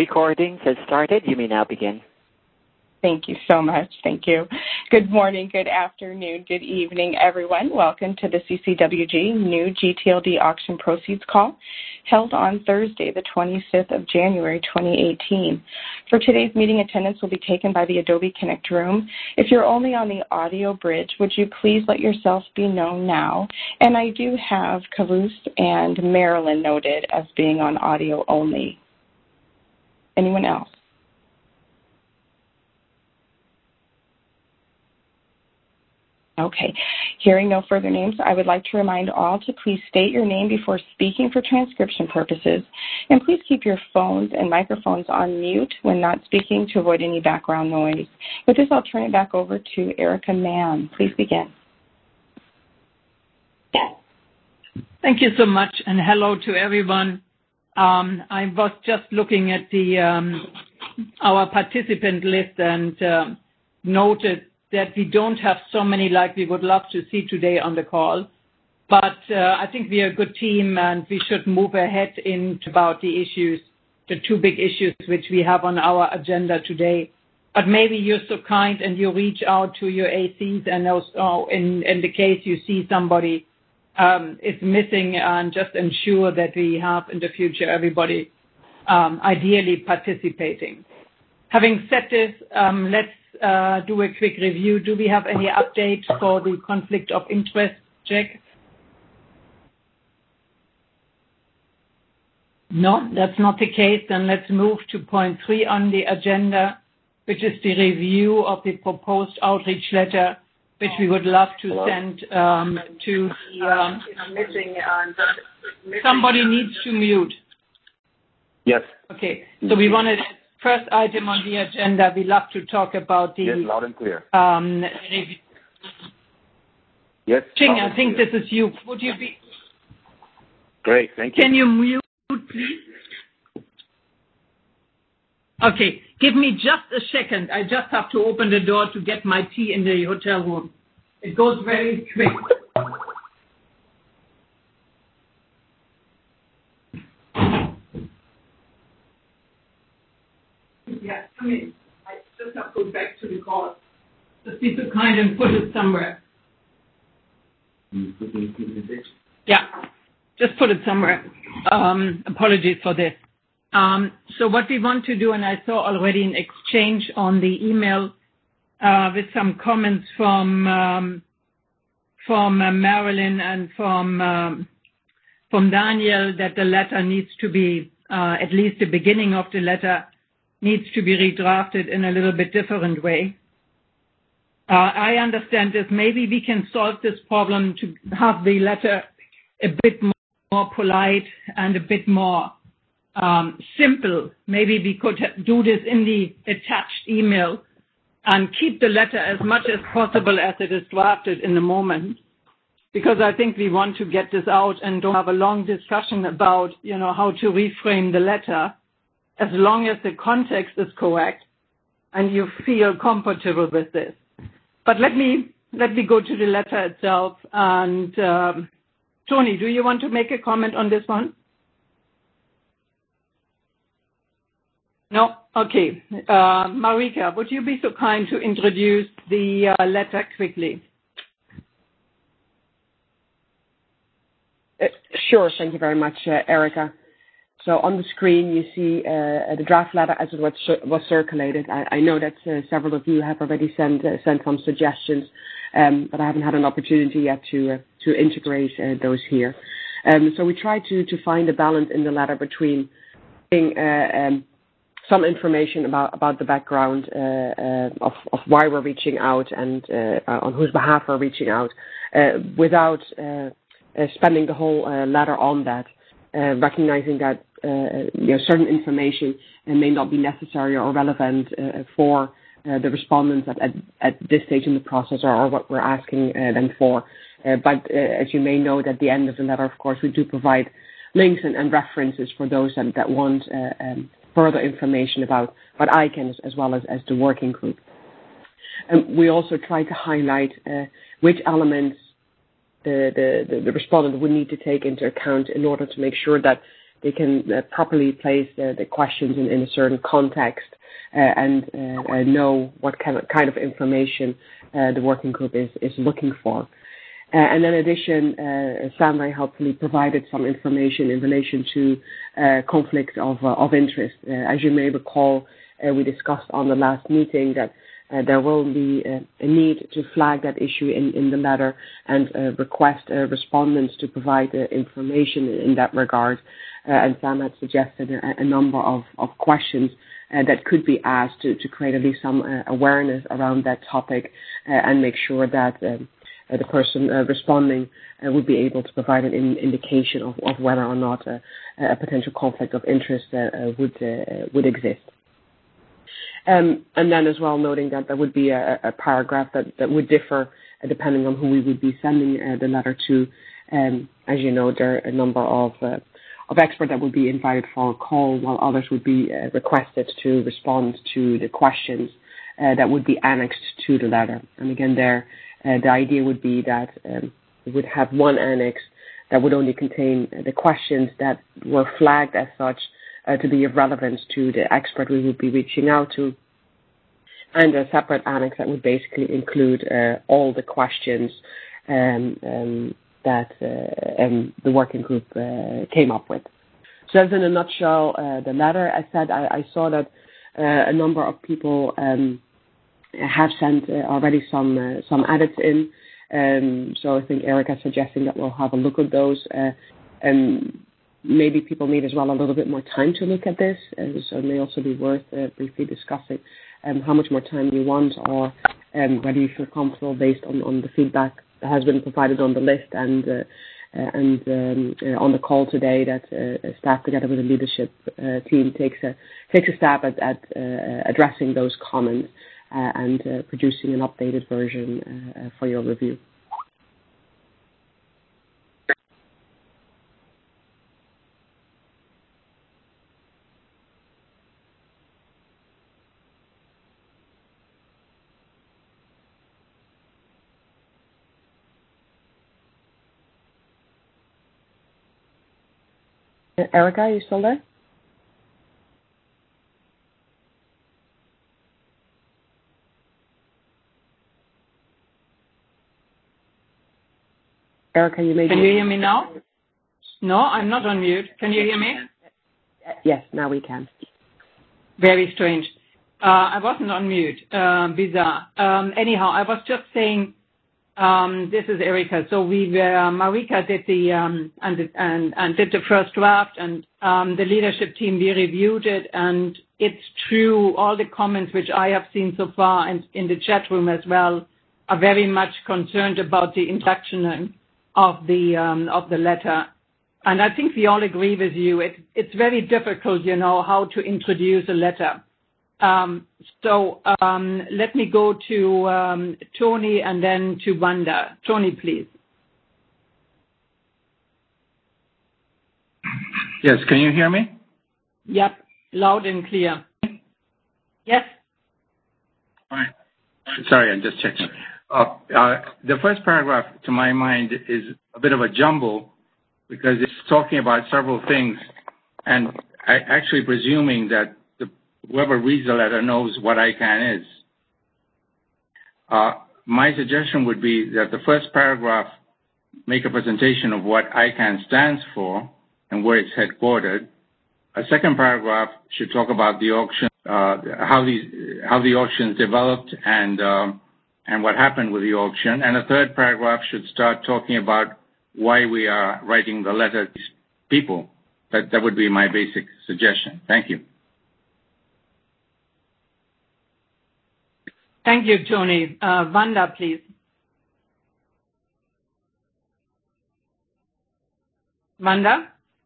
recording has started. You may now begin. Thank you so much. Thank you. Good morning, good afternoon, good evening, everyone. Welcome to the CCWG new GTLD auction proceeds call held on Thursday, the 25th of January, 2018. For today's meeting, attendance will be taken by the Adobe Connect room. If you're only on the audio bridge, would you please let yourself be known now? And I do have Caboose and Marilyn noted as being on audio only. Anyone else? Okay. Hearing no further names, I would like to remind all to please state your name before speaking for transcription purposes, and please keep your phones and microphones on mute when not speaking to avoid any background noise. With this, I'll turn it back over to Erica Mann. Please begin. Thank you so much, and hello to everyone. I was just looking at our participant list and noted that we don't have so many like we would love to see today on the call. But I think we are a good team, and we should move ahead about the issues, the two big issues which we have on our agenda today. But maybe you're so kind and you reach out to your ACs, and also in the case you see somebody is missing, and just ensure that we have in the future everybody ideally participating. Having said this, let's do a quick review. Do we have any update for the conflict of interest check? No, that's not the case. Then let's move to point 3 on the agenda, which is the review of the proposed outreach letter, which we would love to send to missing. Somebody needs to mute. Yes. Okay. So we wanted first item on the agenda. We love to talk about the. Yes, loud and clear. Review. Yes. Ching, I think this is you. Would you be? Great. Thank you. Can you mute, please? Okay. Give me just a second. I just have to open the door to get my tea in the hotel room. It goes very quick. Yeah, come in. I just have to go back to the call. Just be so kind and put it somewhere. Yeah, just put it somewhere. Apologies for this. So what we want to do, and I saw already an exchange on the email with some comments from Marilyn and from Daniel, that the letter needs to be, at least the beginning of the letter, needs to be redrafted in a little bit different way. I understand this. Maybe we can solve this problem to have the letter a bit more polite and a bit more simple. Maybe we could do this in the attached email and keep the letter as much as possible as it is drafted in the moment, because I think we want to get this out and don't have a long discussion about, how to reframe the letter, as long as the context is correct and you feel comfortable with this. But let me go to the letter itself. And Tony, do you want to make a comment on this one? No? Okay. Marika, would you be so kind to introduce the letter quickly? Sure. Thank you very much, Erica. So on the screen, you see the draft letter as it was circulated. I know that several of you have already sent some suggestions, but I haven't had an opportunity yet to integrate those here. So we try to find a balance in the letter between some information about the background of why we're reaching out and on whose behalf we're reaching out, without spending the whole letter on that, recognizing that certain information may not be necessary or relevant for the respondents at this stage in the process, or what we're asking them for. But as you may note, at the end of the letter, of course, we do provide links and references for those that want further information about ICANN as well as the working group. We also try to highlight which elements the respondent would need to take into account in order to make sure that they can properly place the questions in a certain context and know what kind of information the working group is looking for. And in addition, Sam very helpfully provided some information in relation to conflict of interest. As you may recall, we discussed on the last meeting that there will be a need to flag that issue in the letter and request respondents to provide information in that regard. And Sam had suggested a number of questions that could be asked to create at least some awareness around that topic and make sure that the person responding would be able to provide an indication of whether or not a potential conflict of interest would exist. And then as well noting that there would be a paragraph that would differ depending on who we would be sending the letter to. As you know, there are a number of experts that would be invited for a call, while others would be requested to respond to the questions that would be annexed to the letter. And again, the idea would be that we would have one annex that would only contain the questions that were flagged as such to be of relevance to the expert we would be reaching out to, and a separate annex that would basically include all the questions that the working group came up with. So that's in a nutshell the letter. As I said, I saw that a number of people have sent already some edits in. So I think Erica is suggesting that we'll have a look at those. Maybe people need as well a little bit more time to look at this, so it may also be worth briefly discussing how much more time you want, or whether you feel comfortable based on the feedback that has been provided on the list and on the call today, that staff together with the leadership team takes a stab at addressing those comments and producing an updated version for your review. Erica, are you still there? Erica, you may be... Can you hear me now? No, I'm not on mute. Can you hear me? Yes, now we can. Very strange. I wasn't on mute. Bizarre. Anyhow, I was just saying, this is Erica. So Marika did did the first draft, and the leadership team, we reviewed it, and it's true. All the comments which I have seen so far, and in the chat room as well, are very much concerned about the introduction of the letter. And I think we all agree with you. It's very difficult, how to introduce a letter. So let me go to Tony and then to Wanda. Tony, please. Yes, can you hear me? Yep, loud and clear. Yes. All right. Sorry, I'm just checking. The first paragraph, to my mind, is a bit of a jumble because it's talking about several things, and actually presuming that whoever reads the letter knows what ICANN is. My suggestion would be that the first paragraph make a presentation of what ICANN stands for and where it's headquartered. A second paragraph should talk about the auction, how the auctions developed and what happened with the auction. And a third paragraph should start talking about why we are writing the letter to these people. That would be my basic suggestion. Thank you. Thank you, Tony. Wanda, please. Wanda?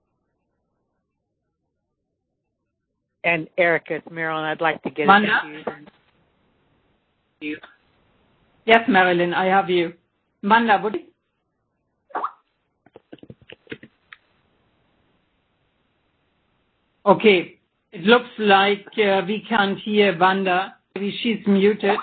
And Erica, it's Marilyn. I'd like to get Wanda? it to you. Yes, Marilyn, I have you. Wanda, would you? Okay. It looks like we can't hear Wanda. Maybe she's muted.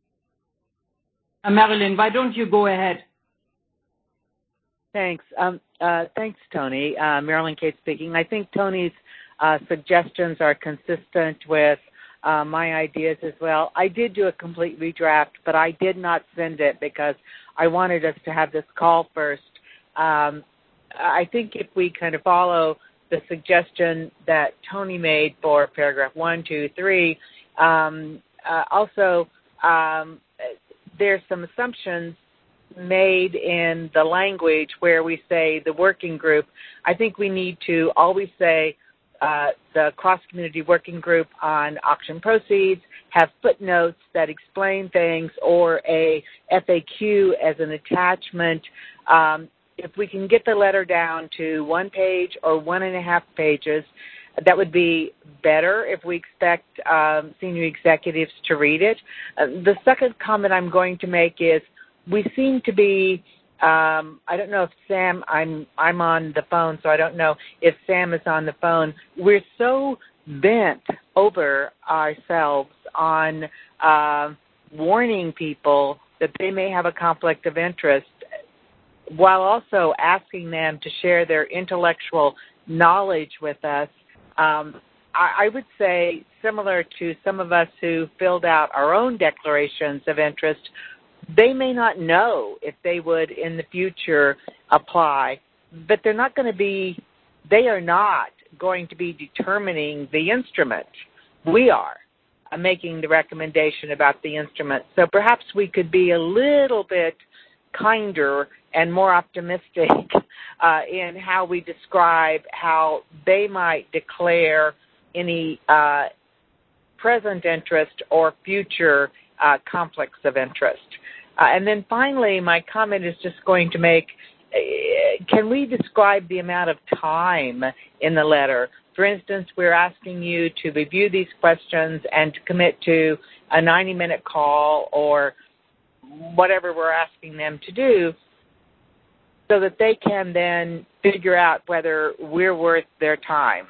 Marilyn, why don't you go ahead? Thanks. Thanks, Tony. Marilyn Kate speaking. I think Tony's suggestions are consistent with my ideas as well. I did do a complete redraft, but I did not send it because I wanted us to have this call first. I think if we kind of follow the suggestion that Tony made for paragraph 1, 2, 3, also there's some assumptions made in the language where we say the working group. I think we need to always say the cross-community working group on auction proceeds, have footnotes that explain things, or a FAQ as an attachment. If we can get the letter down to 1 page or 1.5 pages, that would be better if we expect senior executives to read it. The second comment I'm going to make is we seem to be, I don't know if Sam, I'm on the phone, so I don't know if Sam is on the phone. We're so bent over ourselves on warning people that they may have a conflict of interest, while also asking them to share their intellectual knowledge with us. I would say, similar to some of us who filled out our own declarations of interest, they may not know if they would in the future apply, but they are not going to be determining the instrument. We are making the recommendation about the instrument. So perhaps we could be a little bit kinder and more optimistic in how we describe how they might declare any present interest or future conflicts of interest. And then finally, my comment is just going to make, can we describe the amount of time in the letter? For instance, we're asking you to review these questions and to commit to a 90-minute call or whatever we're asking them to do, so that they can then figure out whether we're worth their time.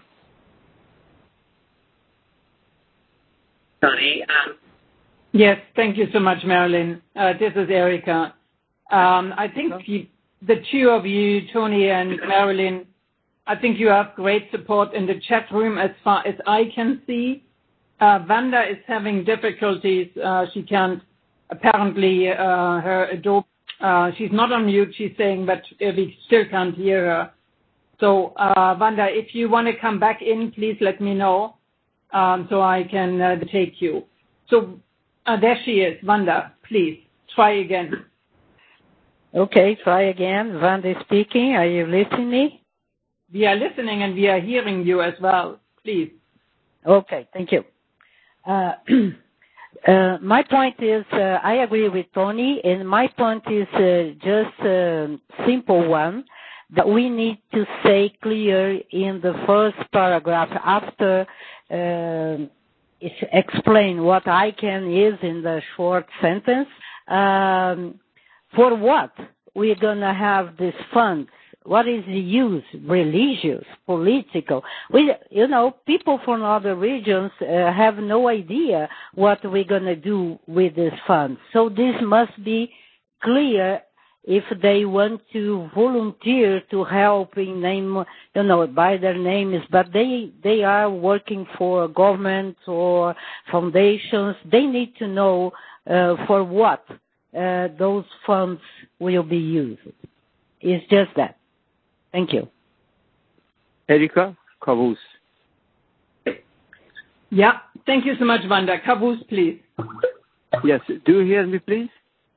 Tony? Yes, thank you so much, Marilyn. This is Erica. I think the two of you, Tony and Marilyn, I think you have great support in the chat room as far as I can see. Wanda is having difficulties. She can't, apparently, her Adobe, she's not on mute, she's saying, but we still can't hear her. So, Wanda, if you want to come back in, please let me know so I can take you. So, there she is. Wanda, please, try again. Okay, try again. Wanda speaking. Are you listening? We are listening and we are hearing you as well. Please. Okay, thank you. My point is, I agree with Tony, and my point is just a simple one, that we need to say clear in the first paragraph after explain what ICANN is in the short sentence. For what we're going to have these funds? What is the use? Religious, political? People from other regions have no idea what we're going to do with these funds. So this must be clear if they want to volunteer to help in name, by their names, but they are working for governments or foundations. They need to know for what those funds will be used. It's just that. Thank you. Erika, Kavus. Yeah, thank you so much, Wanda. Kavus, please. Yes, do you hear me, please?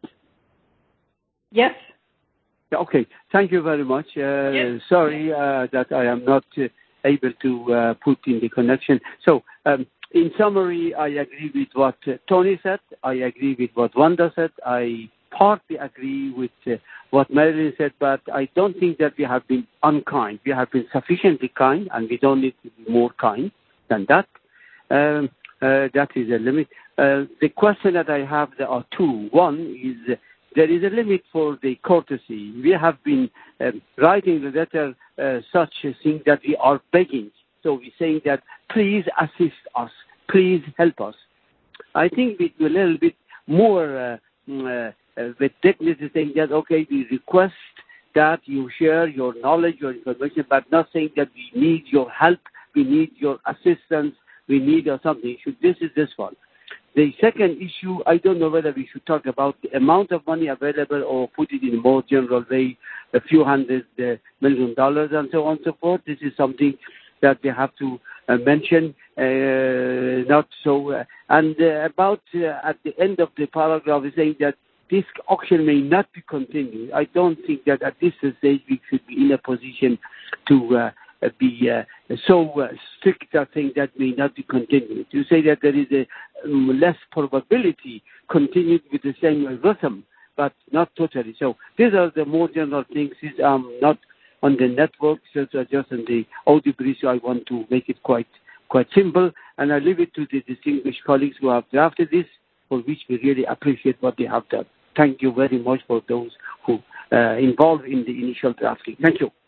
Yes. Okay, thank you very much. Yes. Sorry that I am not able to put in the connection. So, in summary, I agree with what Tony said. I agree with what Wanda said. I partly agree with what Marilyn said, but I don't think that we have been unkind. We have been sufficiently kind, and we don't need to be more kind than that. That is a limit. The question that I have, there are two. One is there is a limit for the courtesy. We have been writing the letter such a thing that we are begging. So we're saying that please assist us, please help us. I think with a little bit more with dignity, saying that, okay, we request that you share your knowledge, your information, but not saying that we need your help, we need your assistance, we need something. This is this one. The second issue, I don't know whether we should talk about the amount of money available or put it in a more general way, a few $100 million and so on and so forth. This is something that we have to mention, not so. About at the end of the paragraph, is saying that this auction may not be continued. I don't think that at this stage we should be in a position to be so strict that thing that may not be continued. You say that there is a less probability continued with the same rhythm, but not totally. So these are the more general things. Not on the network, so just on the audio bridge. So I want to make it quite simple, and I leave it to the distinguished colleagues who have drafted this, for which we really appreciate what they have done. Thank you very much for those who involved in the initial drafting. Thank you.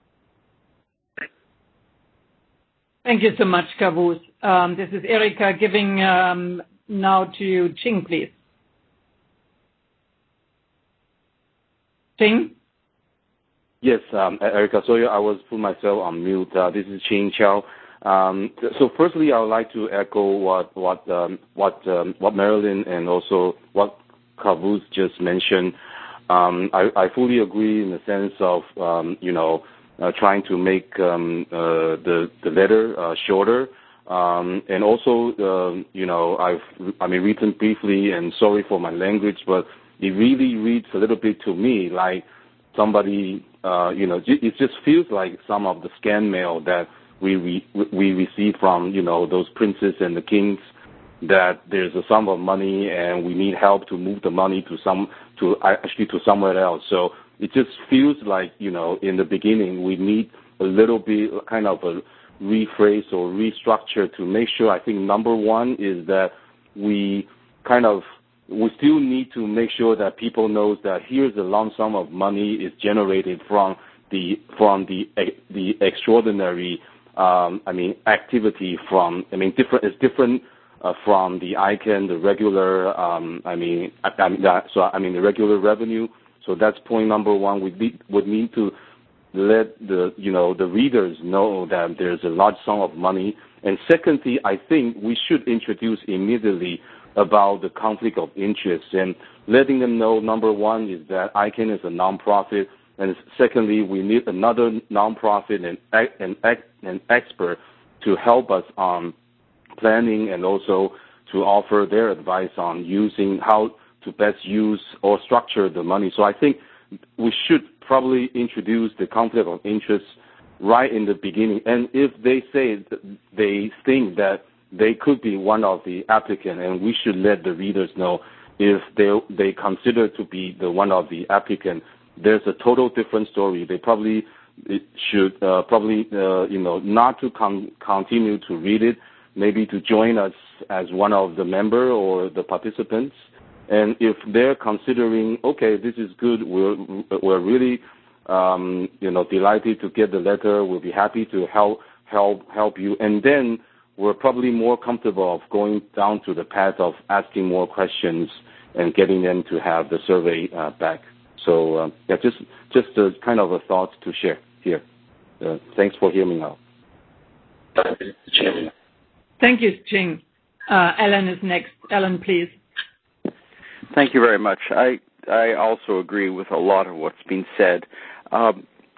Thank you so much, Kavus. This is Erika giving now to Ching, please. Ching? Yes, Erika. Sorry, I was put myself on mute. This is Ching Chow. So firstly, I would like to echo what Marilyn and also what Kavus just mentioned. I fully agree in the sense of trying to make the letter shorter, and also I've written briefly, and sorry for my language, but it really reads a little bit to me like somebody. It just feels like some of the scan mail that we receive from those princes and the kings, that there's a sum of money and we need help to move the money to somewhere else. So it just feels like in the beginning we need a little bit kind of a rephrase or restructure to make sure. I think number one is that we still need to make sure that people knows that here's a lump sum of money is generated from the extraordinary activity from different from the ICANN, the regular the regular revenue. So that's point number one. We would need to let the readers know that there's a large sum of money. And secondly, I think we should introduce immediately about the conflict of interest and letting them know, number one, is that ICANN is a nonprofit, and secondly, we need another nonprofit and expert to help us on planning and also to offer their advice on using how to best use or structure the money. So I think we should probably introduce the conflict of interest right in the beginning. And if they say that they think that they could be one of the applicants, and we should let the readers know if they consider to be the one of the applicants, there's a total different story. They probably should not to continue to read it, maybe to join us as one of the member or the participants. And if they're considering, okay, this is good, we're really delighted to get the letter. We'll be happy to help you. And then we're probably more comfortable of going down to the path of asking more questions and getting them to have the survey back. So just a kind of a thought to share here. Thanks for hearing me out. Thank you, Ching. Alan is next. Alan, please. Thank you very much. I also agree with a lot of what's been said. I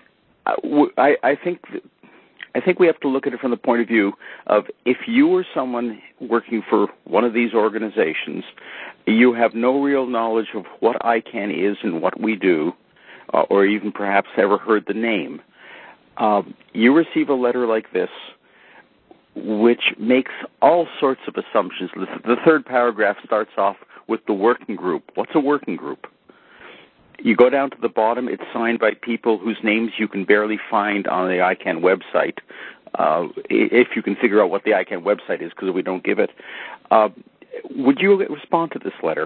think we have to look at it from the point of view of if you were someone working for one of these organizations, you have no real knowledge of what ICANN is and what we do, or even perhaps ever heard the name. You receive a letter like this, which makes all sorts of assumptions. The third paragraph starts off with the working group. What's a working group? You go down to the bottom, it's signed by people whose names you can barely find on the ICANN website, if you can figure out what the ICANN website is, because we don't give it. Would you respond to this letter?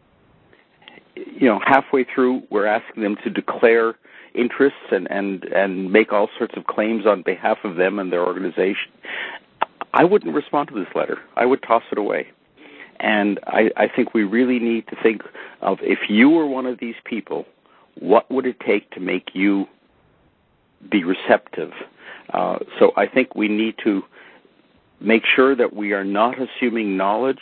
Halfway through, we're asking them to declare interests and make all sorts of claims on behalf of them and their organization. I wouldn't respond to this letter. I would toss it away. And I think we really need to think of, if you were one of these people, what would it take to make you be receptive? So I think we need to make sure that we are not assuming knowledge.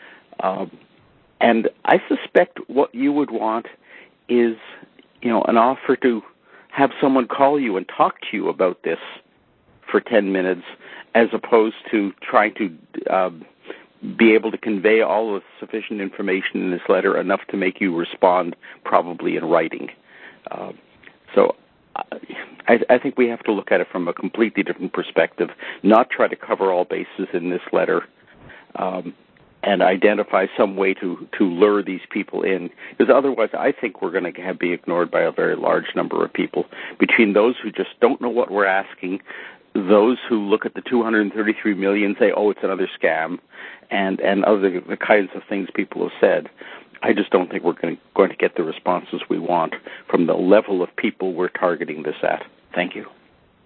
And I suspect what you would want is, an offer to have someone call you and talk to you about this for 10 minutes, as opposed to trying to be able to convey all of sufficient information in this letter enough to make you respond, probably in writing. So I think we have to look at it from a completely different perspective, not try to cover all bases in this letter, and identify some way to lure these people in. Because otherwise, I think we're going to be ignored by a very large number of people, between those who just don't know what we're asking, those who look at the 233 million and say, oh, it's another scam, and other the kinds of things people have said. I just don't think we're going to get the responses we want from the level of people we're targeting this at. Thank you.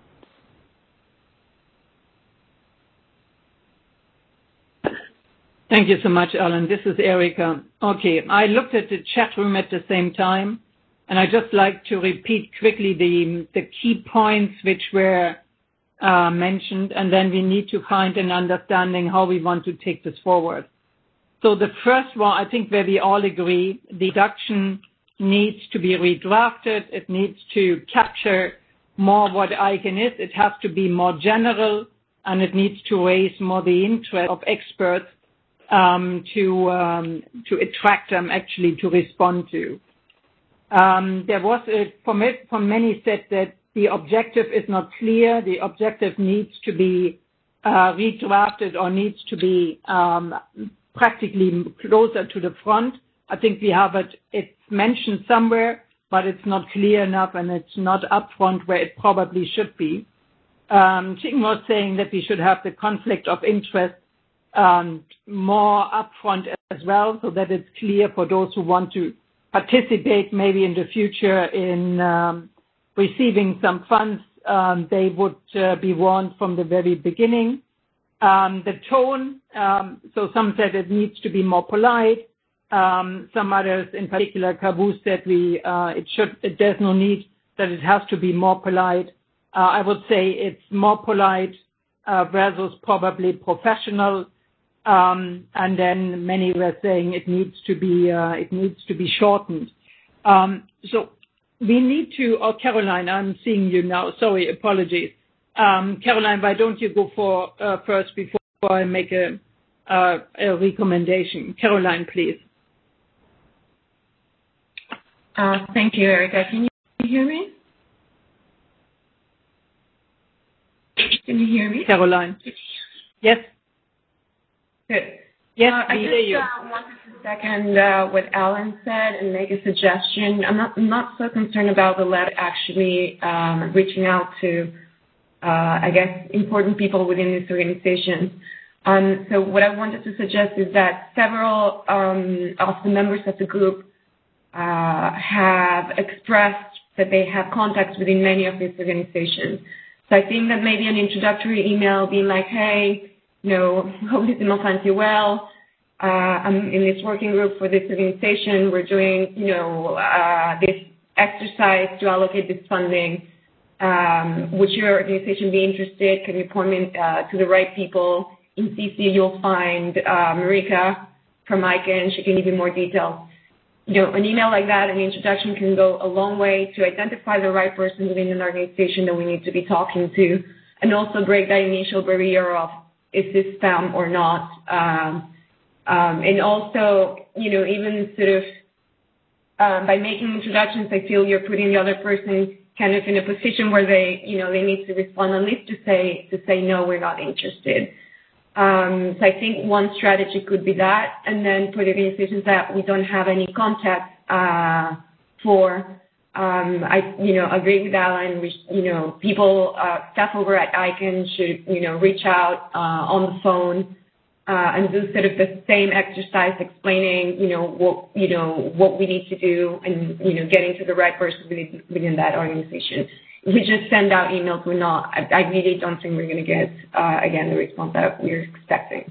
Thank you so much, Alan. This is Erika. Okay, I looked at the chat room at the same time, and I'd just like to repeat quickly the key points which were mentioned, and then we need to find an understanding how we want to take this forward. So the first one, I think where we all agree, the reduction needs to be redrafted. It needs to capture more what ICANN is. It has to be more general, and it needs to raise more the interest of experts to attract them actually to respond to. There was, from many said that the objective is not clear. The objective needs to be redrafted or needs to be practically closer to the front. I think we have it. It's mentioned somewhere, but it's not clear enough, and it's not upfront where it probably should be. Ching was saying that we should have the conflict of interest more upfront as well, so that it's clear for those who want to participate maybe in the future in receiving some funds. They would be warned from the very beginning. The tone, so some said it needs to be more polite. Some others, in particular, Caboose said there's no need that it has to be more polite. I would say it's more polite versus probably professional. And then many were saying it needs to be shortened. So we need to. Oh, Caroline, I'm seeing you now. Sorry, apologies. Caroline, why don't you go for first before I make a recommendation? Caroline, please. Thank you, Erika. Can you hear me? Can you hear me? Caroline. Yes. Good. Yes, I just wanted to second what Alan said and make a suggestion. I'm not so concerned about the letter actually reaching out to, I guess, important people within this organization. So what I wanted to suggest is that several of the members of the group have expressed that they have contacts within many of these organizations. So I think that maybe an introductory email being like, hey, hope this finds you well. I'm in this working group for this organization. We're doing, this exercise to allocate this funding. Would your organization be interested? Can you point me to the right people? In CC, you'll find Marika from ICANN. She can give you more details. An email like that, an introduction can go a long way to identify the right person within an organization that we need to be talking to, and also break that initial barrier of, is this spam or not? And also, even sort of by making introductions, I feel you're putting the other person kind of in a position where they need to respond, at least to say no, we're not interested. So I think one strategy could be that, and then for the organizations that we don't have any contact for, I agree with Alan. People, staff over at ICANN should reach out on the phone and do sort of the same exercise, explaining what we need to do, and getting to the right person within that organization. If we just send out emails, I really don't think we're going to get again the response that we're expecting.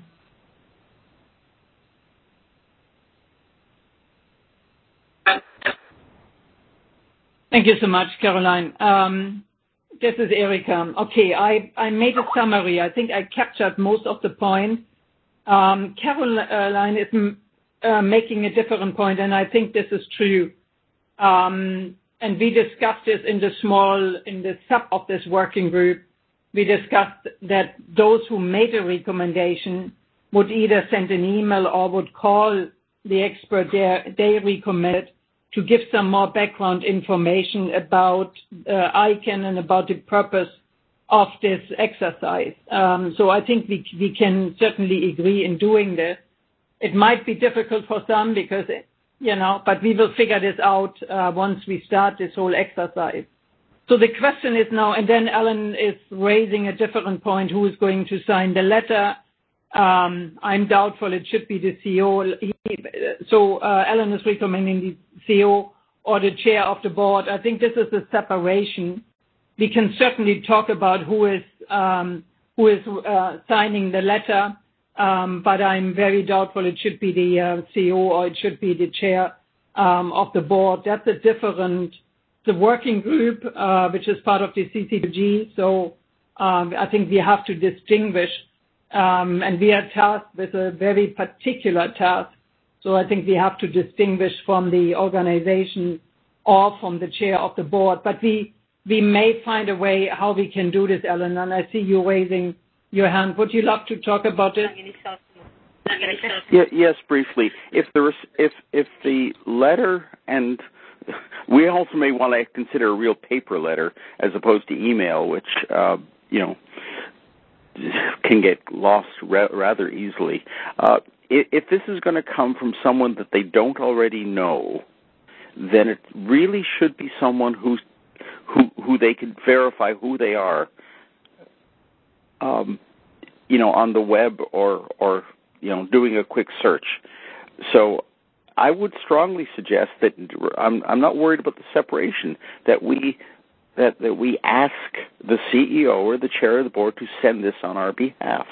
Thank you so much, Caroline. This is Erika. Okay, I made a summary. I think I captured most of the points. Caroline is making a different point, and I think this is true. And we discussed this in the sub of this working group. We discussed that those who made a recommendation would either send an email or would call the expert they recommended to give some more background information about ICANN and about the purpose of this exercise. So I think we can certainly agree in doing this. It might be difficult for some because, but we will figure this out once we start this whole exercise. So the question is now, and then Alan is raising a different point, who is going to sign the letter? I'm doubtful it should be the CEO. So Alan is recommending the CEO or the chair of the board. I think this is a separation. We can certainly talk about who is signing the letter, but I'm very doubtful it should be the CEO or it should be the chair of the board. That's the working group, which is part of the CCWG. So I think we have to distinguish, and we are tasked with a very particular task. So I think we have to distinguish from the organization or from the chair of the board. But we may find a way how we can do this, Ellen, and I see you raising your hand. Would you love to talk about this? Yes, briefly. If the letter, and we also may want to consider a real paper letter as opposed to email, which can get lost rather easily. If this is going to come from someone that they don't already know, then it really should be someone who they can verify who they are, on the web or doing a quick search. So I would strongly suggest that I'm not worried about the separation, that we ask the CEO or the chair of the board to send this on our behalf,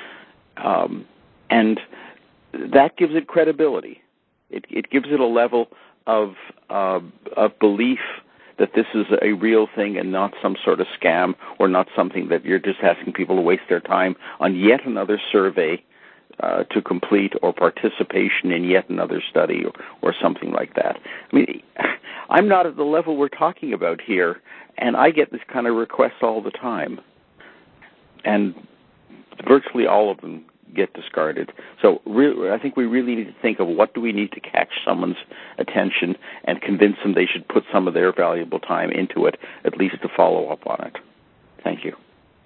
and that gives it credibility. It gives it a level of belief that this is a real thing and not some sort of scam, or not something that you're just asking people to waste their time on yet another survey to complete, or participation in yet another study, or something like that. I mean, I'm not at the level we're talking about here, and I get this kind of requests all the time. And virtually all of them get discarded. So I think we really need to think of what do we need to catch someone's attention and convince them they should put some of their valuable time into it, at least to follow up on it. Thank you.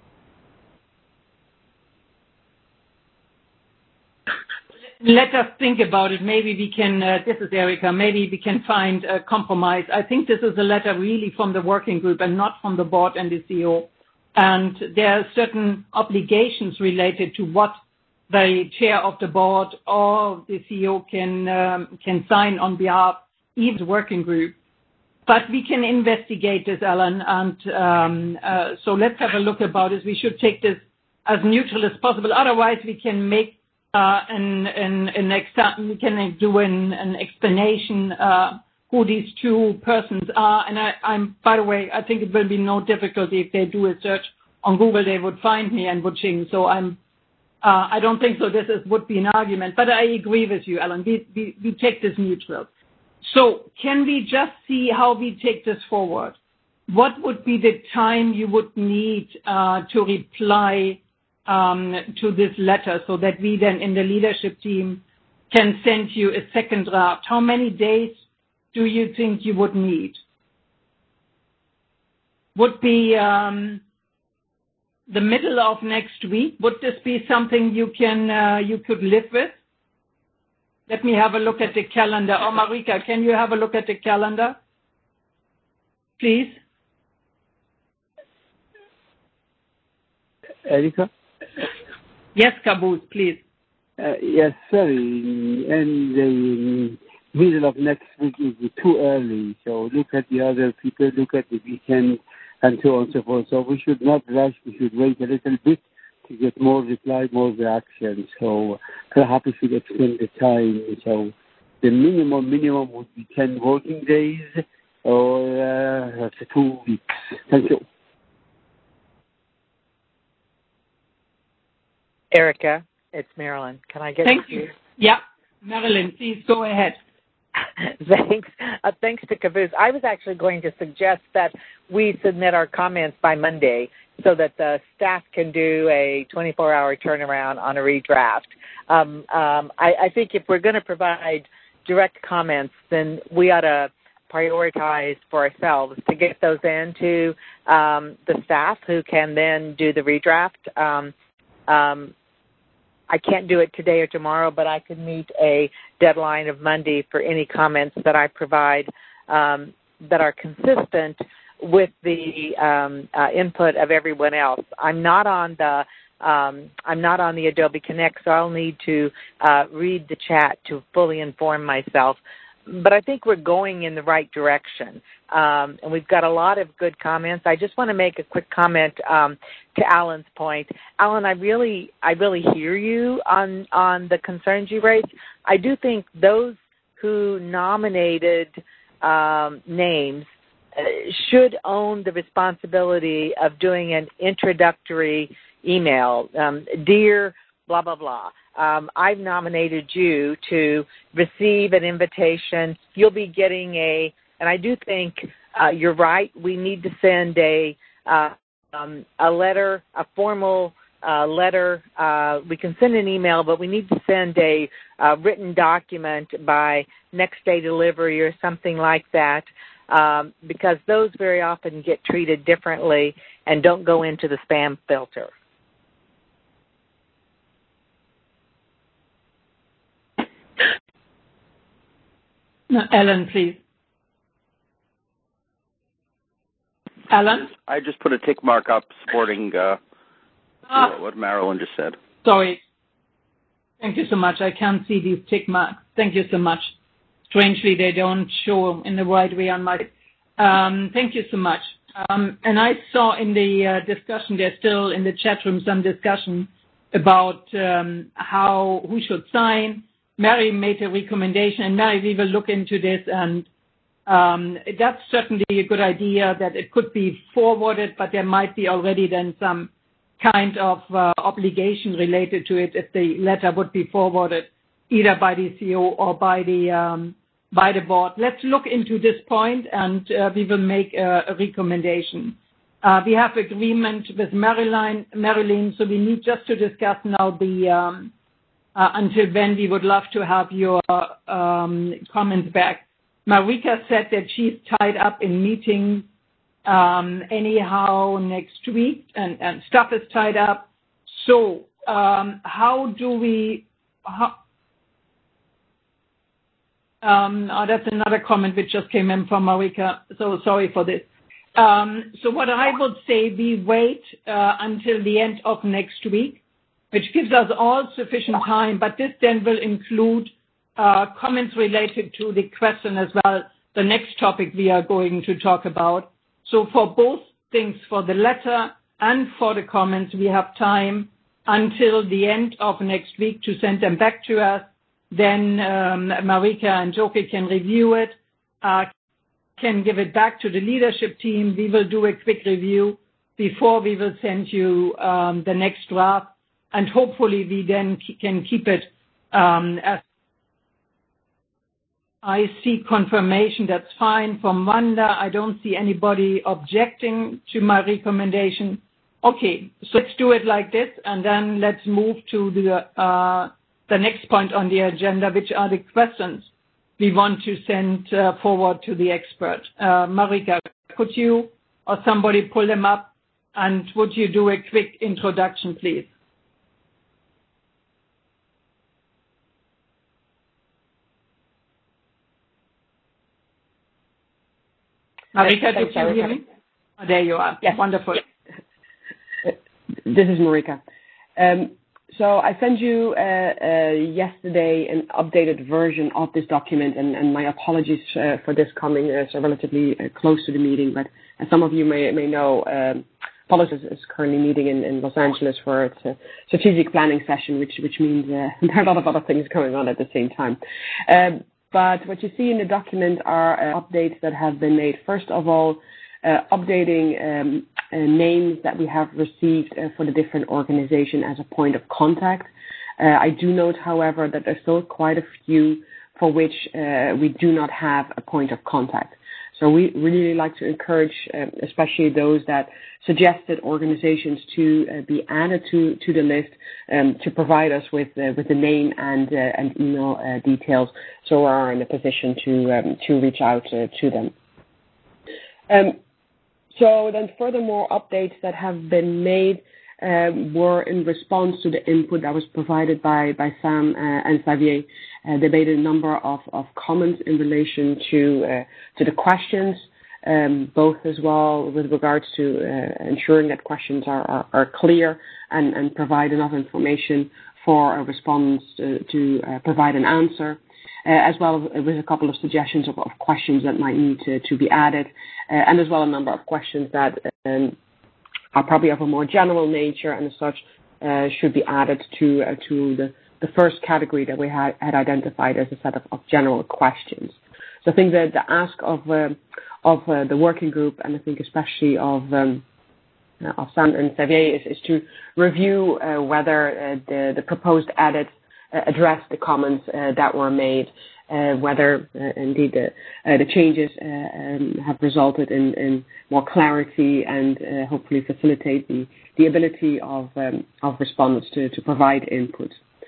Let us think about it. Maybe we can, this is Erika, maybe we can find a compromise. I think this is a letter really from the working group and not from the board and the CEO. And there are certain obligations related to what the chair of the board or the CEO can sign on behalf of the working group. But we can investigate this, Alan, and so let's have a look about it. We should take this as neutral as possible. Otherwise, we can make we can do an explanation who these two persons are. And I'm, by the way, I think it will be no difficulty if they do a search on Google, they would find me and would ching. So I don't think so. This would be an argument, but I agree with you, Alan. We take this neutral. So can we just see how we take this forward? What would be the time you would need to reply to this letter so that we then in the leadership team can send you a second draft? How many days do you think you would need? Would be the middle of next week. Would this be something you could live with? Let me have a look at the calendar. Oh, Marika, can you have a look at the calendar, please? Erika? Yes, Caboose, please. Yes, sorry. And the middle of next week is too early. So look at the other people, look at the weekend, and so on and so forth. So we should not rush. We should wait a little bit to get more reply, more reaction. So perhaps we should extend the time. So the minimum would be 10 working days. That's 2 weeks. Thank you. Erica, it's Marilyn. Can I get Thank you? Yeah. Marilyn, please go ahead. Thanks. Thanks to Caboose. I was actually going to suggest that we submit our comments by Monday so that the staff can do a 24-hour turnaround on a redraft. I think if we're going to provide direct comments, then we ought to prioritize for ourselves to get those into the staff who can then do the redraft. I can't do it today or tomorrow, but I could meet a deadline of Monday for any comments that I provide that are consistent with the input of everyone else. I'm not on the Adobe Connect, so I'll need to read the chat to fully inform myself. But I think we're going in the right direction, and we've got a lot of good comments. I just want to make a quick comment to Alan's point. Alan, I really hear you on the concerns you raised. I do think those who nominated names should own the responsibility of doing an introductory email. Dear blah, blah, blah. I've nominated you to receive an invitation. You'll be getting and I do think you're right, we need to send a letter, a formal letter. We can send an email, but we need to send a written document by next day delivery or something like that, because those very often get treated differently and don't go into the spam filter. No, Alan, please. Alan? I just put a tick mark up supporting what Marilyn just said. Sorry. Thank you so much. I can't see these tick marks. Thank you so much. Strangely, they don't show in the right way on my... thank you so much. And I saw in the discussion, there's still in the chat room some discussion about who should sign. Mary made a recommendation, and Mary, we will look into this, and that's certainly a good idea that it could be forwarded, but there might be already then some kind of obligation related to it if the letter would be forwarded either by the CEO or by the board. Let's look into this point, and we will make a recommendation. We have agreement with Marilyn, so we need just to discuss now the until when we would love to have your comments back. Marika said that she's tied up in meetings anyhow next week, and stuff is tied up. So how do we... that's another comment which just came in from Marika, so sorry for this. So what I would say, we wait until the end of next week, which gives us all sufficient time, but this then will include comments related to the question as well, the next topic we are going to talk about. So for both things, for the letter and for the comments, we have time until the end of next week to send them back to us. Then Marika and Joke can review it, can give it back to the leadership team. We will do a quick review before we will send you the next draft. And hopefully we then can keep it as I see confirmation. That's fine. From Wanda, I don't see anybody objecting to my recommendation. Okay, so let's do it like this, and then let's move to the next point on the agenda, which are the questions we want to send forward to the expert. Marika, could you or somebody pull them up, and would you do a quick introduction, please? Marika, did you hear me? Oh, there you are. Yes. Wonderful. This is Marika. So I sent you yesterday an updated version of this document, and my apologies for this coming so relatively close to the meeting. But as some of you may know, Policy is currently meeting in Los Angeles for its strategic planning session, which means there are a lot of other things going on at the same time. But what you see in the document are updates that have been made. First of all, updating names that we have received for the different organization as a point of contact. I do note, however, that there's still quite a few for which we do not have a point of contact. So we really like to encourage, especially those that suggested organizations to be added to the list, to provide us with the name and email details, so we are in a position to reach out to them. So then, furthermore, updates that have been made were in response to the input that was provided by Sam and Xavier. They made a number of comments in relation to the questions, both as well with regards to ensuring that questions are clear and provide enough information for respondents to provide an answer, as well as with a couple of suggestions of questions that might need to be added, and as well a number of questions that are probably of a more general nature and as such should be added to the first category that we had identified as a set of general questions. So I think that the ask of the working group, and I think especially of Sam and Xavier, is to review whether the proposed edits address the comments that were made, whether indeed the changes have resulted in more clarity and hopefully facilitate the ability of respondents to provide input.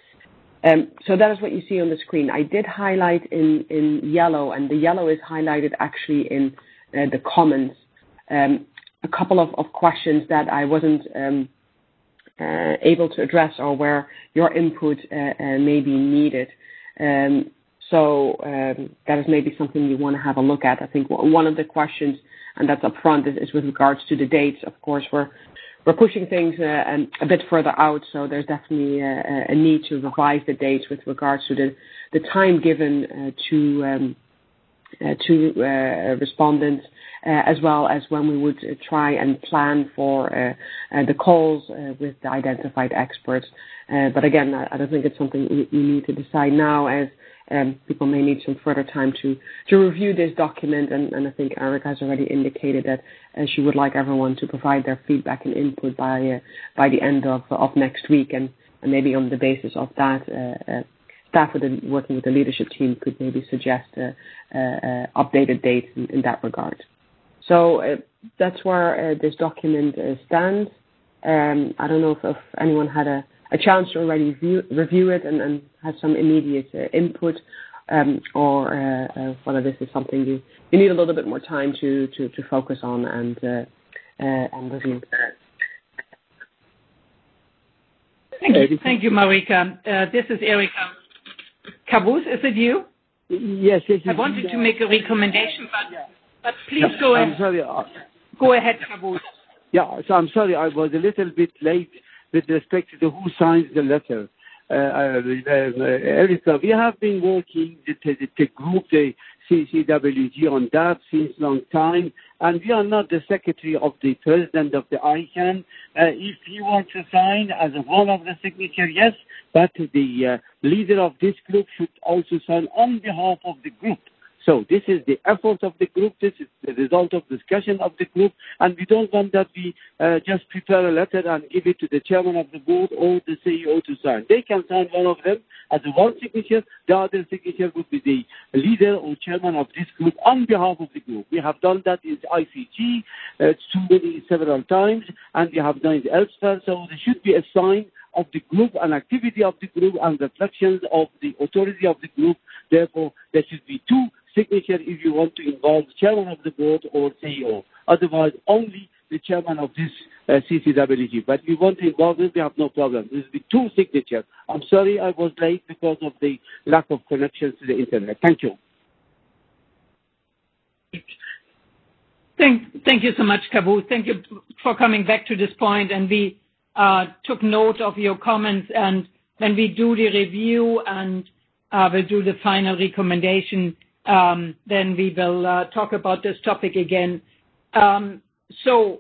So that is what you see on the screen. I did highlight in yellow, and the yellow is highlighted actually in the comments, a couple of questions that I wasn't able to address or where your input may be needed. So that is maybe something you want to have a look at. I think one of the questions, and that's up front, is with regards to the dates. Of course, we're pushing things a bit further out, so there's definitely a need to revise the dates with regards to the time given to respondents, as well as when we would try and plan for the calls with the identified experts. But again, I don't think it's something you need to decide now, as people may need some further time to review this document, and I think Erica has already indicated that she would like everyone to provide their feedback and input by the end of next week, and maybe on the basis of that, staff working with the leadership team could maybe suggest updated dates in that regard. So that's where this document stands. I don't know if anyone had a chance to already review it and have some immediate input, or whether this is something you need a little bit more time to focus on and review. Thank you, Marika. This is Erika. Cavus, is it you? Yes. I wanted to make a recommendation, but please go ahead. I'm sorry. Go ahead, Cavus. Yeah, so I'm sorry, I was a little bit late with respect to who signs the letter. Erika, we have been working the group, the CCWG, on that since long time, and we are not the secretary of the president of the ICANN. If you want to sign as one of the signature, yes, but the leader of this group should also sign on behalf of the group. So this is the effort of the group, this is the result of discussion of the group, and we don't want that we just prepare a letter and give it to the chairman of the board or the CEO to sign. They can sign one of them as one signature, the other signature would be the leader or chairman of this group on behalf of the group. We have done that in ICG several times, and we have done it elsewhere, so there should be a sign of the group, an activity of the group, and reflections of the authority of the group. Therefore, there should be two signatures if you want to involve the chairman of the board or CEO. Otherwise, only the chairman of this CCWG. But if you want to involve them, we have no problem. There will be two signatures. I'm sorry I was late because of the lack of connections to the internet. Thank you. Thank you so much, Cavus. Thank you for coming back to this point, and we took note of your comments, and when we do the review and we'll do the final recommendation, then we will talk about this topic again. So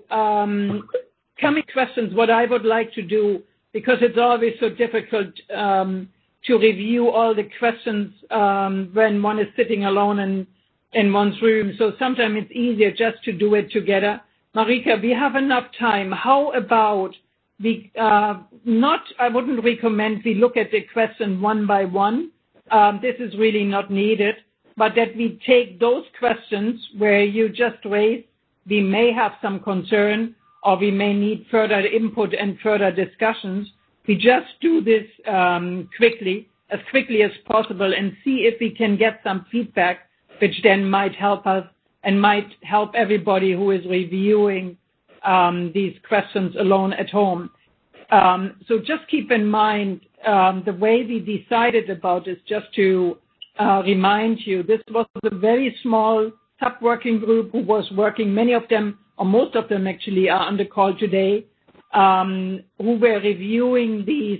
coming questions, what I would like to do, because it's always so difficult to review all the questions when one is sitting alone in one's room. So sometimes it's easier just to do it together. Marika, we have enough time. How about I wouldn't recommend we look at the question one by one. This is really not needed, but that we take those questions where you just raised, we may have some concern or we may need further input and further discussions. We just do this quickly as possible, and see if we can get some feedback, which then might help us and might help everybody who is reviewing these questions alone at home. So just keep in mind the way we decided about this, just to remind you, this was a very small sub-working group who was working, many of them, or most of them actually, are on the call today, who were reviewing these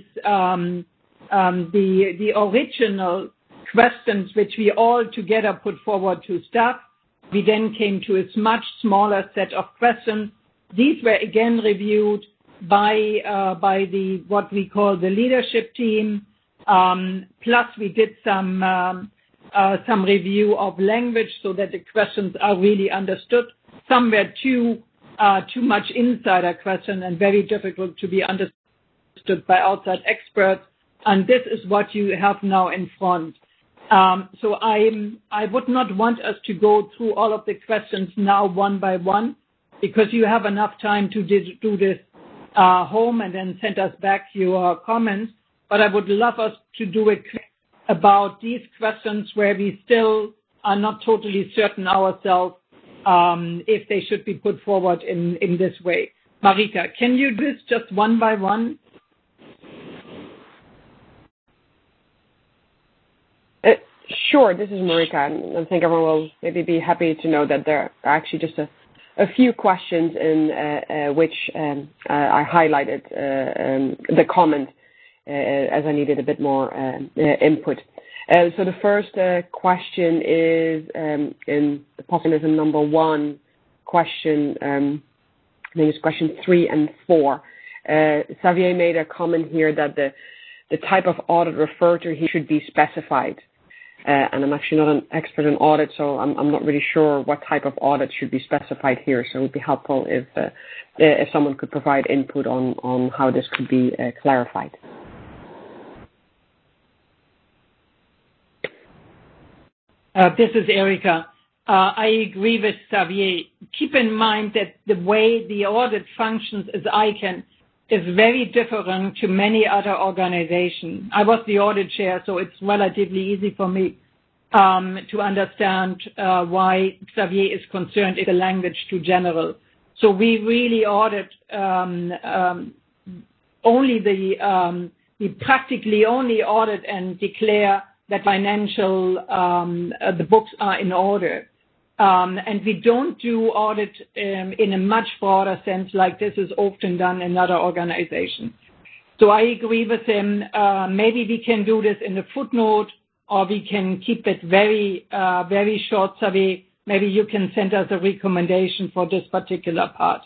the original questions which we all together put forward to staff. We then came to a much smaller set of questions. These were again reviewed by the what we call the leadership team. Plus, we did some review of language so that the questions are really understood. Some were too much insider question and very difficult to be understood by outside experts. And this is what you have now in front. So I would not want us to go through all of the questions now one by one, because you have enough time to do this home and then send us back your comments. But I would love us to do it about these questions where we still are not totally certain ourselves if they should be put forward in this way. Marika, can you do this just one by one? Sure, this is Marika, and I think everyone will maybe be happy to know that there are actually just a few questions in which I highlighted the comment as I needed a bit more input. So the first question is in the mechanism number 1 question, I think it's question 3 and 4. Xavier made a comment here that the type of audit referred to here should be specified. And I'm actually not an expert in audit, so I'm not really sure what type of audit should be specified here. So it would be helpful if someone could provide input on how this could be clarified. This is Erika. I agree with Xavier. Keep in mind that the way the audit functions as ICANN is very different to many other organizations. I was the audit chair, so it's relatively easy for me to understand why Xavier is concerned if the language too general. So we really audit we practically only audit and declare that financial, the books are in order. And we don't do audit in a much broader sense like this is often done in other organizations. So I agree with him. Maybe we can do this in a footnote, or we can keep it very, very short. Xavier, maybe you can send us a recommendation for this particular part.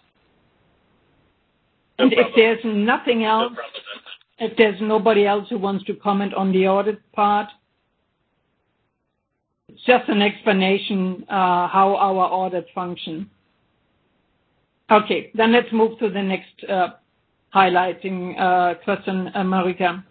And if there's nothing else, if there's nobody else who wants to comment on the audit part, it's just an explanation how our audit function. Okay, then let's move to the next highlighting question, Marika.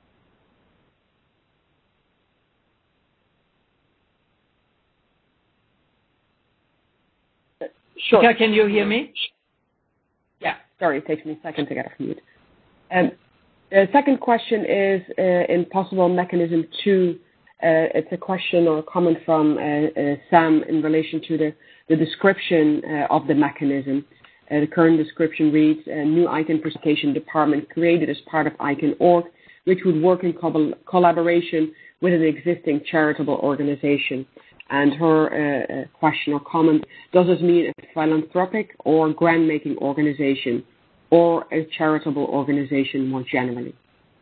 Sure. Marika, can you hear me? Yeah, sorry, it takes me a second to get off mute. The second question is in possible mechanism 2. It's a question or a comment from Sam in relation to the description of the mechanism. The current description reads, a new ICANN presentation department created as part of ICANN.org, which would work in collaboration with an existing charitable organization. And her question or comment, does this mean a philanthropic or grant-making organization or a charitable organization more generally?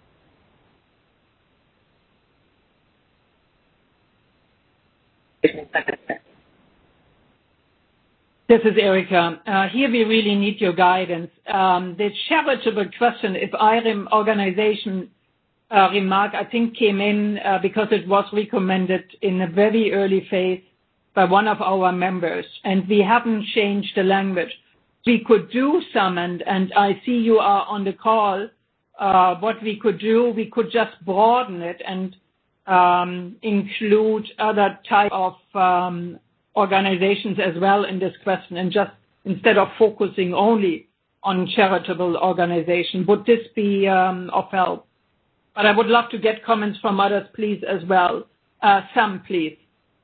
This is Erika. Here we really need your guidance. The charitable question, if IREM organization remark, I think, came in because it was recommended in a very early phase by one of our members, and we haven't changed the language. We could do some, and I see you are on the call. What we could do, we could just broaden it and include other type of organizations as well in this question, and just instead of focusing only on charitable organization. Would this be of help? But I would love to get comments from others, please, as well. Sam, please.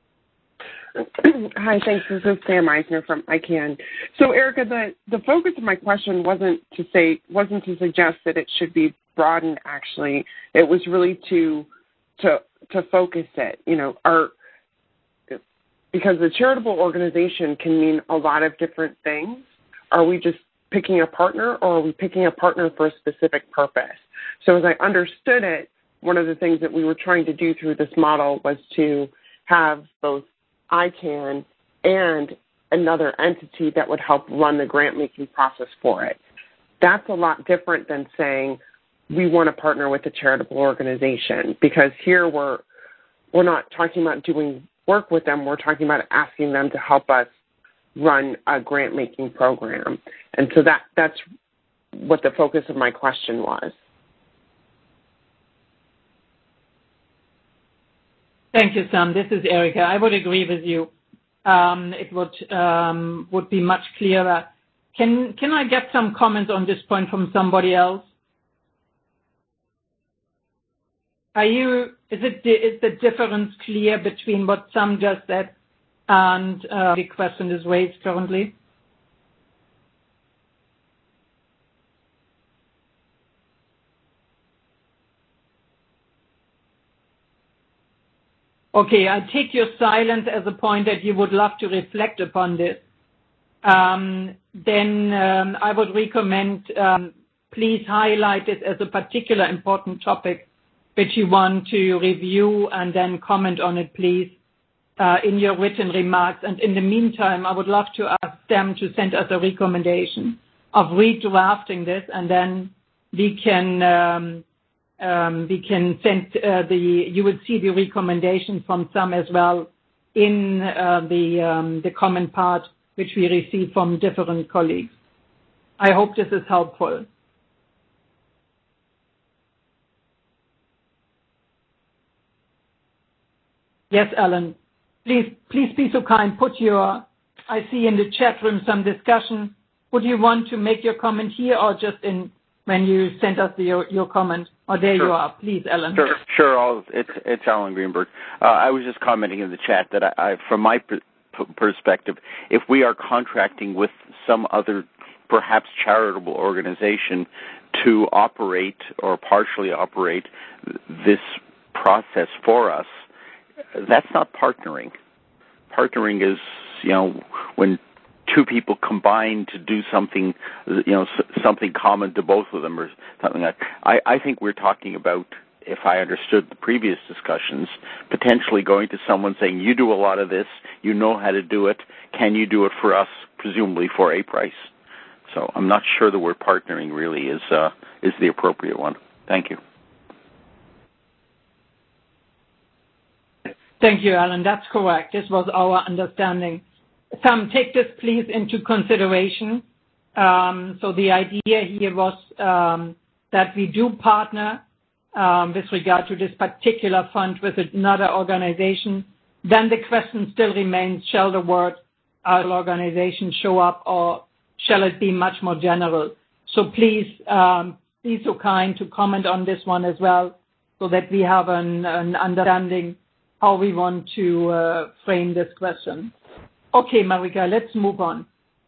Hi, thanks. This is Sam Eisner from ICANN. So, Erica, the focus of my question wasn't to suggest that it should be broadened. Actually, it was really to focus it. Because the charitable organization can mean a lot of different things. Are we just picking a partner, or are we picking a partner for a specific purpose? So, as I understood it, one of the things that we were trying to do through this model was to have both ICANN and another entity that would help run the grant-making process for it. That's a lot different than saying we want to partner with a charitable organization, because here we're not talking about doing work with them. We're talking about asking them to help us run a grant-making program. And so that's what the focus of my question was. Thank you, Sam. This is Erica. I would agree with you. It would be much clearer. Can I get some comments on this point from somebody else? Is the difference clear between what Sam just said and the question is raised currently? Okay, I take your silence as a point that you would love to reflect upon this. Then I would recommend please highlight it as a particular important topic which you want to review, and then comment on it, please, in your written remarks. And in the meantime, I would love to ask them to send us a recommendation of redrafting this, and then we can send you would see the recommendation from some as well in the comment part which we receive from different colleagues. I hope this is helpful. Yes, Alan. Please be so kind. I see in the chat room some discussion. Would you want to make your comment here, or just when you send us your comment? Oh, there you are. Please, Alan. Sure. It's Alan Greenberg. I was just commenting in the chat that I from my perspective, if we are contracting with some other perhaps charitable organization to operate or partially operate this process for us, that's not partnering. Partnering is, when two people combine to do something, something common to both of them or something like that. I think we're talking about, if I understood the previous discussions, potentially going to someone saying, you do a lot of this, you know how to do it, can you do it for us, presumably for a price? So I'm not sure the word partnering really is the appropriate one. Thank you. Thank you, Alan. That's correct. This was our understanding. Sam, take this, please, into consideration. So the idea here was that we do partner with regard to this particular fund with another organization. Then the question still remains, shall the word organization show up, or shall it be much more general? So please be so kind to comment on this one as well, so that we have an understanding how we want to frame this question. Okay, Marika, let's move on.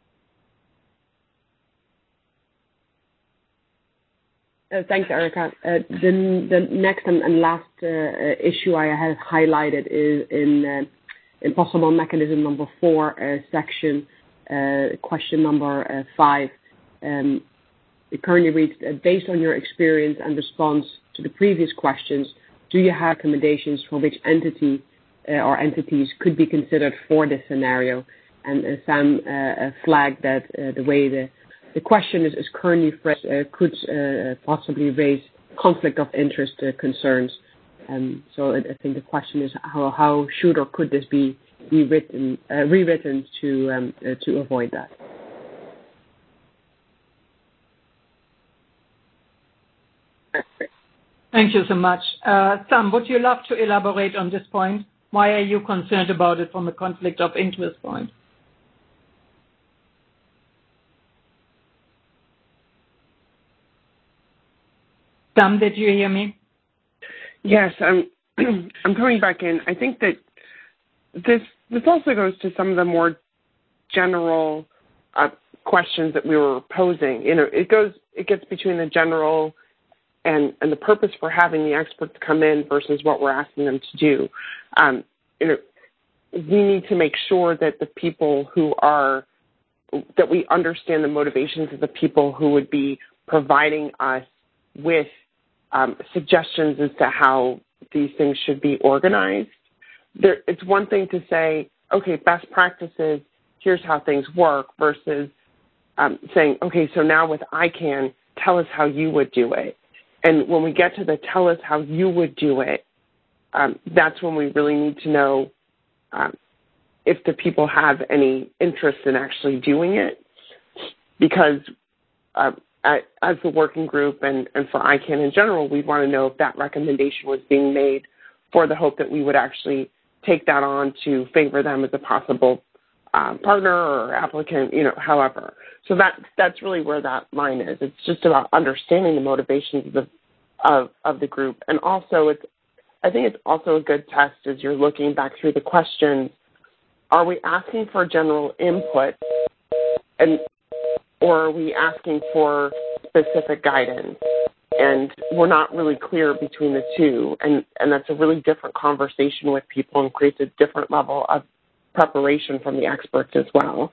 Thanks, Erica. The next and last issue I have highlighted is in possible mechanism number 4, section question number 5. It currently reads, based on your experience and response to the previous questions, do you have recommendations for which entity or entities could be considered for this scenario? And Sam flagged that the way the question is currently phrased could possibly raise conflict of interest concerns. So I think the question is how should or could this be rewritten to avoid that. Thank you so much. Sam, would you love to elaborate on this point? Why are you concerned about it from a conflict of interest point? Sam, did you hear me? Yes, I'm coming back in. I think that this also goes to some of the more general questions that we were posing. It gets between the general and the purpose for having the experts come in versus what we're asking them to do. We need to make sure that the people that we understand the motivations of the people who would be providing us with suggestions as to how these things should be organized. It's one thing to say, okay, best practices, here's how things work, versus saying, okay, so now with ICANN, tell us how you would do it. And when we get to the tell us how you would do it, that's when we really need to know if the people have any interest in actually doing it. Because as the working group and for ICANN in general, we want to know if that recommendation was being made for the hope that we would actually take that on to favor them as a possible partner or applicant, however. So that's really where that line is. It's just about understanding the motivations of the group. And also, I think it's also a good test as you're looking back through the questions. Are we asking for general input, or are we asking for specific guidance? And we're not really clear between the two. And that's a really different conversation with people and creates a different level of preparation from the experts as well.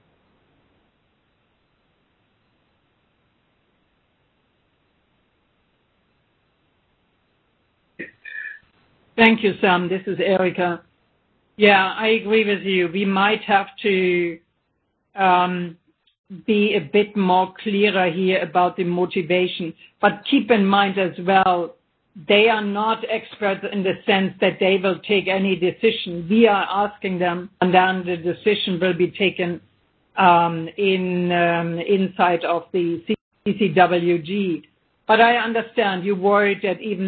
Thank you, Sam. This is Erika. Yeah, I agree with you. We might have to be a bit more clearer here about the motivation. But keep in mind as well, they are not experts in the sense that they will take any decision. We are asking them, and then the decision will be taken inside of the CCWG. But I understand you're worried that even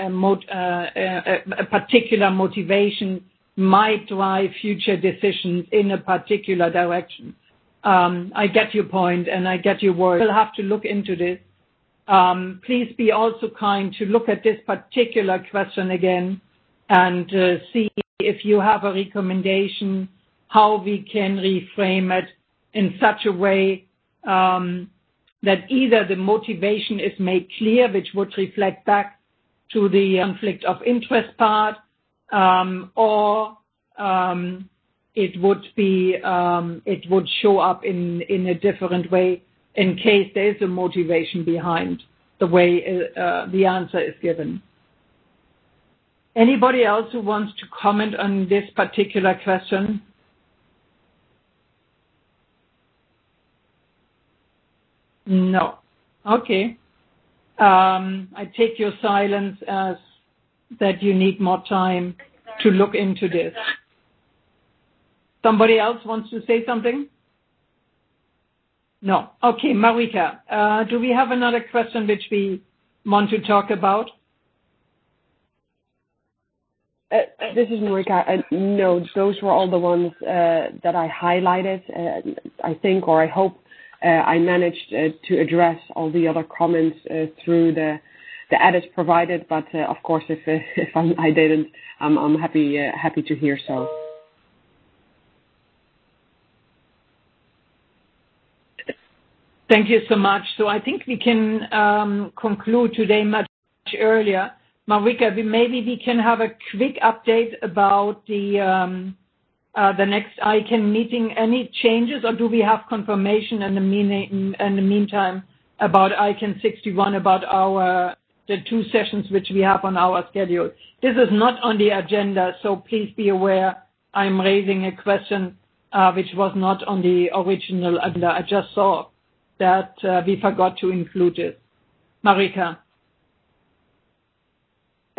a particular motivation might drive future decisions in a particular direction. I get your point, and I get your worry. We'll have to look into this. Please be also kind to look at this particular question again and see if you have a recommendation how we can reframe it in such a way that either the motivation is made clear, which would reflect back to the conflict of interest part, or it would show up in a different way in case there is a motivation behind the way the answer is given. Anybody else who wants to comment on this particular question? No. Okay. I take your silence as that you need more time to look into this. Somebody else wants to say something? No. Okay, Marika, do we have another question which we want to talk about? This is Marika. No, those were all the ones that I highlighted. I think, or I hope, I managed to address all the other comments through the edits provided. But of course, if I didn't, I'm happy to hear so. Thank you so much. So I think we can conclude today much earlier. Marika, maybe we can have a quick update about the next ICANN meeting. Any changes, or do we have confirmation in the meantime about ICANN 61, about the 2 sessions which we have on our schedule? This is not on the agenda, so please be aware I'm raising a question which was not on the original agenda. I just saw that we forgot to include it. Marika.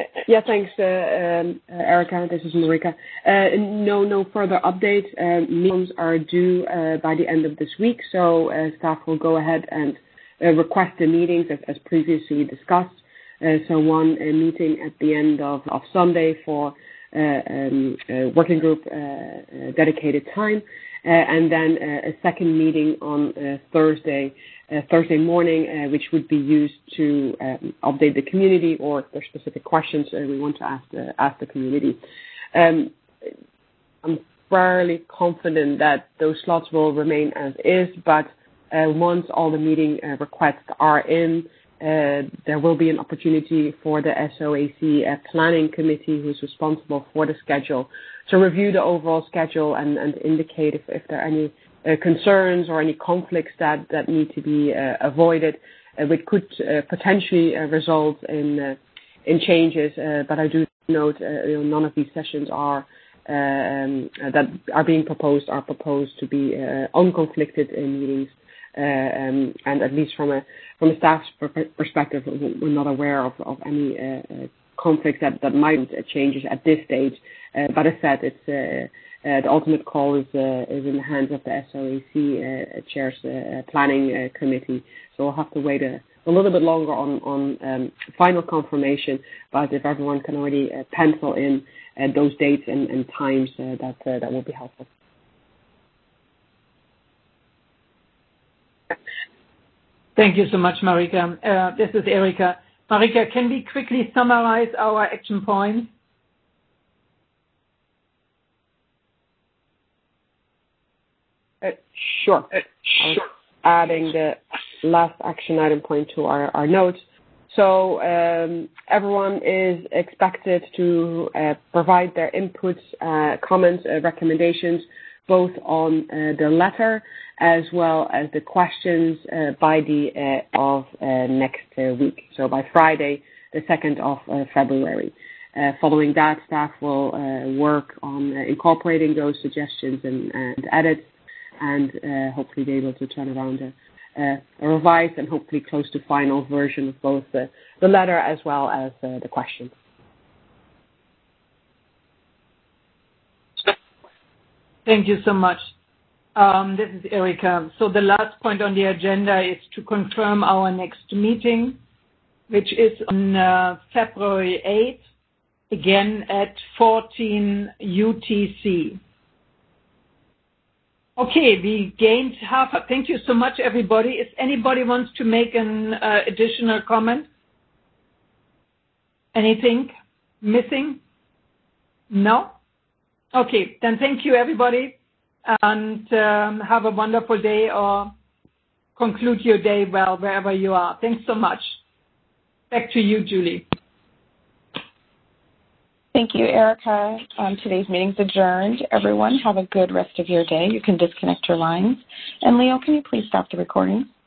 Yeah, thanks, Erica. This is Marika. No further updates. Meetings are due by the end of this week, so staff will go ahead and request the meetings as previously discussed. So one meeting at the end of Sunday for working group dedicated time, and then a second meeting on Thursday morning, which would be used to update the community, or if there are specific questions we want to ask the community. I'm fairly confident that those slots will remain as is, but once all the meeting requests are in, there will be an opportunity for the SOAC planning committee, who is responsible for the schedule, to review the overall schedule and indicate if there are any concerns or any conflicts that need to be avoided, which could potentially result in changes. But I do note none of these sessions are that are being proposed to be unconflicted meetings. And at least from a staff's perspective, we're not aware of any conflicts that might changes at this stage. But as said, it's the ultimate call is in the hands of the SOAC chair's planning committee. So we'll have to wait a little bit longer on final confirmation. But if everyone can already pencil in those dates and times, that will be helpful. Thank you so much, Marika. This is Erika. Marika, can we quickly summarize our action points? Sure. Adding the last action item point to our notes. So everyone is expected to provide their inputs, comments, recommendations, both on the letter as well as the questions by the of next week. So by Friday, the 2nd of February. Following that, staff will work on incorporating those suggestions and edits, and hopefully be able to turn around a revised and hopefully close to final version of both the letter as well as the question. Thank you so much. This is Erika. So the last point on the agenda is to confirm our next meeting, which is on February 8th, again at 14 UTC. Okay, we gained half. Thank you so much, everybody. If anybody wants to make an additional comment? Anything missing? No? Okay, then thank you, everybody, and have a wonderful day, or conclude your day well wherever you are. Thanks so much. Back to you, Julie. Thank you, Erika. Today's meeting's adjourned. Everyone, have a good rest of your day. You can disconnect your lines. And Leo, can you please stop the recording?